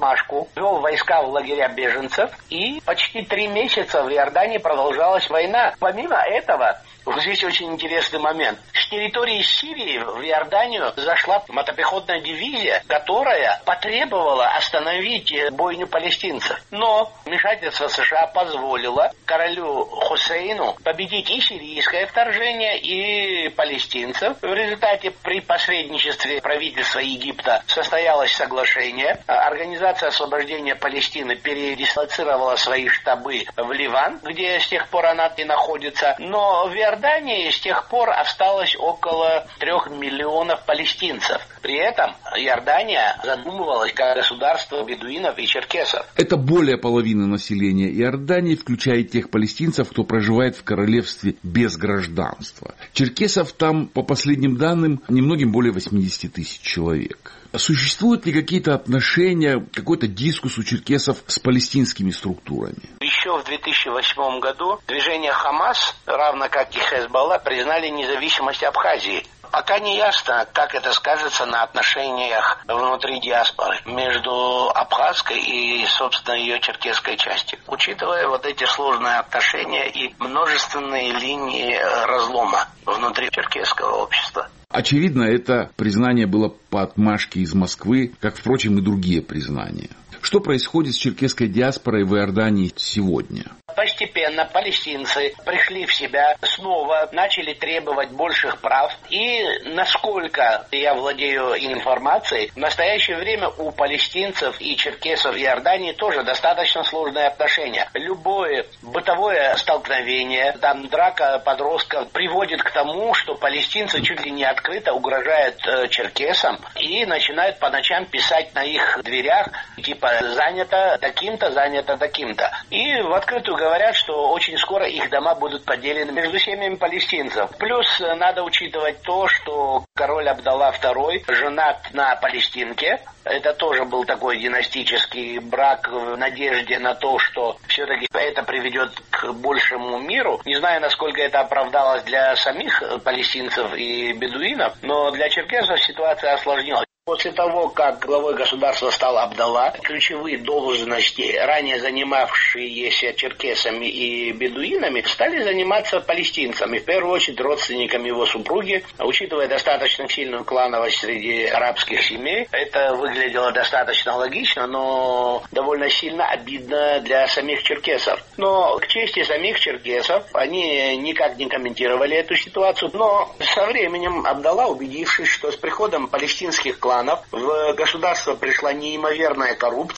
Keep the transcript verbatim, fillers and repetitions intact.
отмашку, вел войска в лагеря беженцев, и почти три месяца в Иордании продолжалась война. Помимо этого, вот здесь очень интересный момент. С территории Сирии в Иорданию зашла мотопехотная дивизия, которая потребовала остановить бойню палестинцев. Но вмешательство США позволило королю Хусейну победить и сирийское вторжение, и палестинцев. В результате при посредничестве правительства Египта состоялось соглашение. Организация освобождения Палестины передислоцировала свои штабы в Ливан, где с тех пор она и находится. Но в Иордании с тех пор осталось около трех миллионов палестинцев. При этом Иордания задумывалась как государство бедуинов и черкесов. Это более половины населения Иордании, включая тех палестинцев, кто проживает в королевстве без гражданства. Черкесов там, по последним данным, немногим более восемьдесят тысяч человек. Существуют ли какие-то отношения, какой-то дискус у черкесов с палестинскими структурами? Еще в две тысячи восьмом году движение Хамас, равно как и Хезболла, признали независимость Абхазии. Пока не ясно, как это скажется на отношениях внутри диаспоры между абхазской и, собственно, ее черкесской частью. Учитывая вот эти сложные отношения и множественные линии разлома внутри черкесского общества. Очевидно, это признание было по отмашке из Москвы, как, впрочем, и другие признания. Что происходит с черкесской диаспорой в Иордании сегодня? Постепенно палестинцы пришли в себя, снова начали требовать больших прав. И, насколько я владею информацией, в настоящее время у палестинцев и черкесов Иордании тоже достаточно сложные отношения. Любое бытовое столкновение, там драка подростков приводит к тому, что палестинцы чуть ли не открыто угрожают э, черкесам и начинают по ночам писать на их дверях, типа «занято таким-то, занято таким-то». И в открытую говорят, что очень скоро их дома будут поделены между семьями палестинцев. Плюс надо учитывать то, что король Абдалла второй женат на палестинке. Это тоже был такой династический брак в надежде на то, что все-таки это приведет к большему миру. Не знаю, насколько это оправдалось для самих палестинцев и бедуинов, но для черкесов ситуация осложнилась. После того, как главой государства стал Абдалла, ключевые должности, ранее занимавшиеся черкесами и бедуинами, стали заниматься палестинцами, в первую очередь родственниками его супруги. Учитывая достаточно сильную клановость среди арабских семей, это выглядело достаточно логично, но довольно сильно обидно для самих черкесов. Но к чести самих черкесов, они никак не комментировали эту ситуацию. Но со временем Абдалла, убедившись, что с приходом палестинских кланов в государство пришла неимоверная коррупция,